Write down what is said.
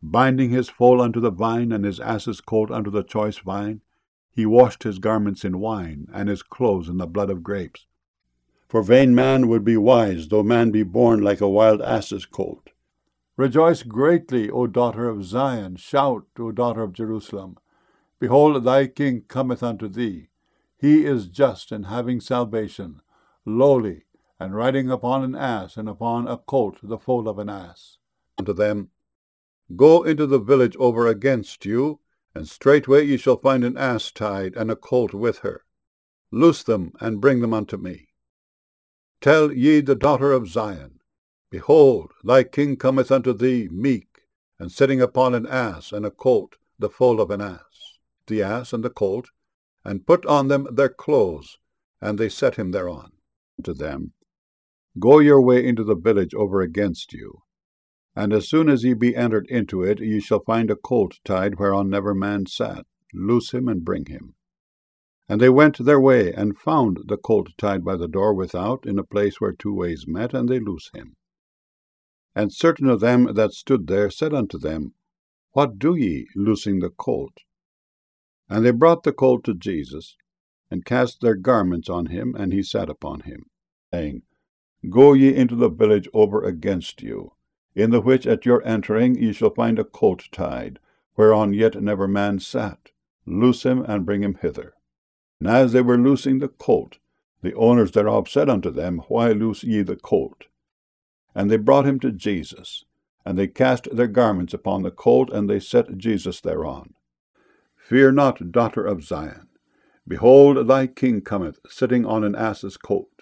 binding his foal unto the vine, and his ass's colt unto the choice vine. He washed his garments in wine, and his clothes in the blood of grapes. For vain man would be wise, though man be born like a wild ass's colt. Rejoice greatly, O daughter of Zion. Shout, O daughter of Jerusalem. Behold, thy king cometh unto thee. He is just and having salvation, lowly, and riding upon an ass, and upon a colt, the foal of an ass. Unto them, Go into the village over against you, and straightway ye shall find an ass tied, and a colt with her. Loose them, and bring them unto me. Tell ye the daughter of Zion, Behold, thy king cometh unto thee meek, and sitting upon an ass, and a colt, the foal of an ass, the ass and the colt, and put on them their clothes, and they set him thereon. To them, Go your way into the village over against you, and as soon as ye be entered into it, ye shall find a colt tied whereon never man sat. Loose him, and bring him. And they went their way, and found the colt tied by the door without, in a place where two ways met, and they loose him. And certain of them that stood there said unto them, What do ye, loosing the colt? And they brought the colt to Jesus, and cast their garments on him, and he sat upon him, saying, Go ye into the village over against you, in the which at your entering ye shall find a colt tied, whereon yet never man sat. Loose him, and bring him hither. And as they were loosing the colt, the owners thereof said unto them, Why loose ye the colt? And they brought him to Jesus, and they cast their garments upon the colt, and they set Jesus thereon. Fear not, daughter of Zion. Behold, thy king cometh, sitting on an ass's colt.